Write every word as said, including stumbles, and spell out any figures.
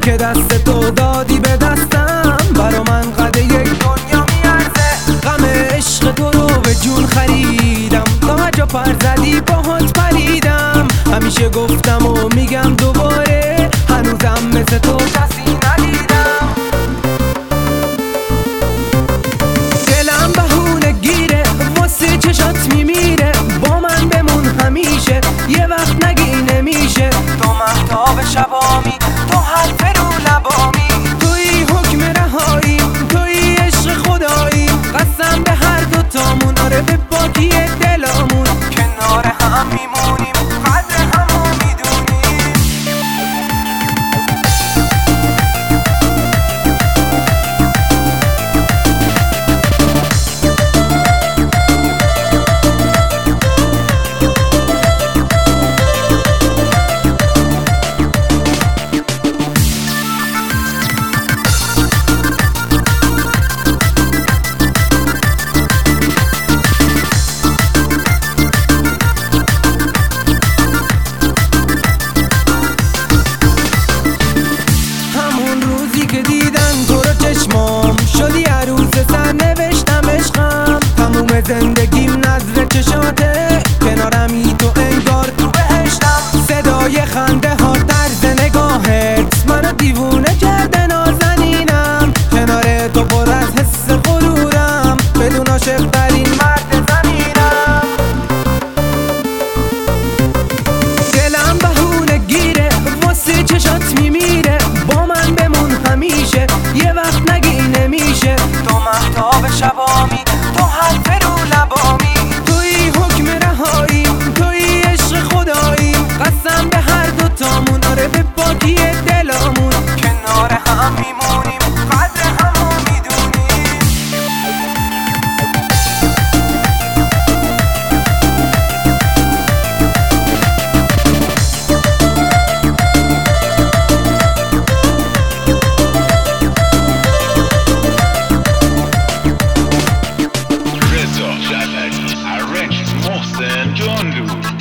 که دست تو دادی به دستم برا من قد یک دنیا میارزه. غم عشق تو رو به جون خریدم، تا هر جا پر زدی باهات پریدم. همیشه گفتم و میگم دوباره، هنوزم مثل تو کسی ندیدم. دلم بهونه گیره واسه چشات میمیره، با من بمون همیشه، یه وقت نگی نمیشه. تو مهتاب شبامی، تو حرف رو لبامی، توی حکم رهاییم، توی عشق خداییم. قسم به هر دوتامون، آره به پاکی دلامون، کنار هم میمونیم، قدر همو میدونیم. شدی عروس سر نوشتم عشقم، تموم زندگیم نظر چشاته، کنارمی تو انگار تو بهشتم. صدای خنده ها طرز نگاهت منو دیوونه کرده نازنینم، کنار تو پر از حس غرورم، بدون عاشق ترین مرد زمینم. دلم بهونه گیره واسه چشات میمیره، با من بمون همیشه، یه وقت نگی نمیشه. تو مهتاب شبامی، تو حرف رو لبامی، توی حکم رهاییم، توی عشق خداییم. قسم به هر دوتامون، آره به پاکی دلامون، کنار هم میمونیم، قدر همو میدونیم. محسن جانلو